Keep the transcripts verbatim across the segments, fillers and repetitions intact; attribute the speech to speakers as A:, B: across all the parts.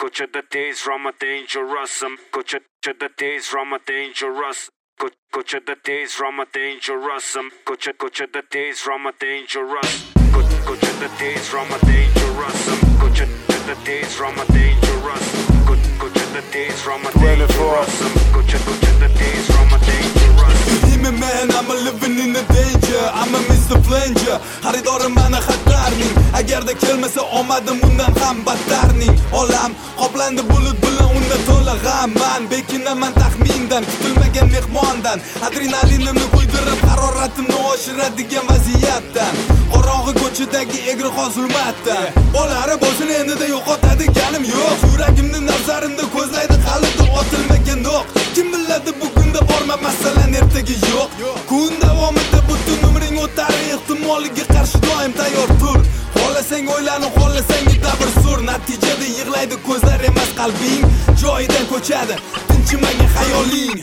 A: Ko'chada tez Roma dangerous. Ko'chada tez Roma dangerous. Ko'chada tez Roma dangerous. Ko'cha ko'chada tez Roma dangerous. Ko'chada tez Roma dangerous. Ko'chada tez Roma dangerous. Ko'chada tez Roma dangerous. Ko'chada tez Roma dangerous.
B: Me man, I'm a living in the danger. I'm a Mister Flanger. Xaridorim meni xatarning. Agarda kelmasa omadim undan ham battarning. Olam qoplandi bulut bilan unda to'la g'amman. Bekinaman taxmindan, kutilmagan mehmondan. Adrenalinimni qo'ydirib haroratimni oshiradigan vaziyatdan. Qorong'i ko'chadagi egri zulmatdan. Bolari boshini endida yo'qotadiganim yo'q. Yuragimni nazarimda ko'zlaydi qalbda otilmagan o'q. Kim biladi bugunda borma masalan ertaga yo'q. Kun davomida butun umring o'tar, ehtimoliga qarshi doim tayyor tur. Xohlasang o'ylanib, xohlasang dabr sur. Natijada yig'laydi ko'zlar emas qalbing. Joyidan ko'chadi, tinchimagan xayoling.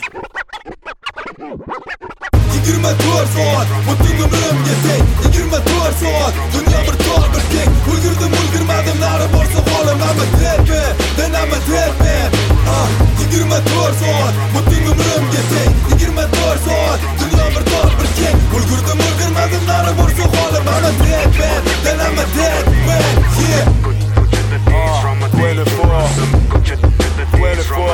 B: yigirma to'rt soat butun umrimga teng. yigirma to'rt soat dunyo bir tor bir keng. Ulgurdim, ulgurmadim, nari borsa holim ama terpe, denama terpe. yigirma to'rt soat butun umrimga teng. yigirma to'rt soat dunyo bir tor bir keng. Ulgurdim, ulgurmadim, nari borsa holim ama terpe, denama terpe. Yeah. twenty-four twenty-four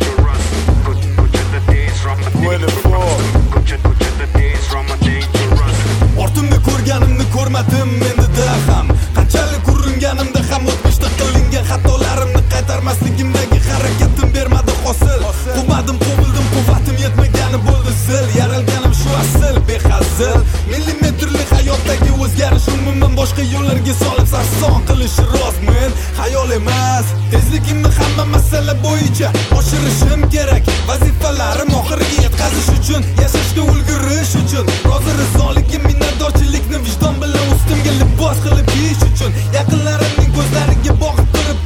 B: Ortimda ko'rganimni ko'rmadim menda ham. Qanchalik uringanimda ham o'tmishda qilingan xatolarimni qaytarmasligimdagi harakatim bermadi hosil. Quvmadim, qo'mildim, quvvatim yetmagani bo'ldi sil. Yaralganim shu asl behazil. Millimetrli hayotdagi o'zgarish umuman boshqa yo'llarga solib sarson qilish rostmen. Xayol emas, tezligimni hamma masala bo'yicha oshirishim kerak. Vazifalarim oxiriga yetkazish uchun, yashashga ulgurish uchun. Rozi rizoligim, minnatdorchilikni vijdon bilan ustimga libos qilib kiyish uchun. Yaqinlarimning ko'zlariga boqib turib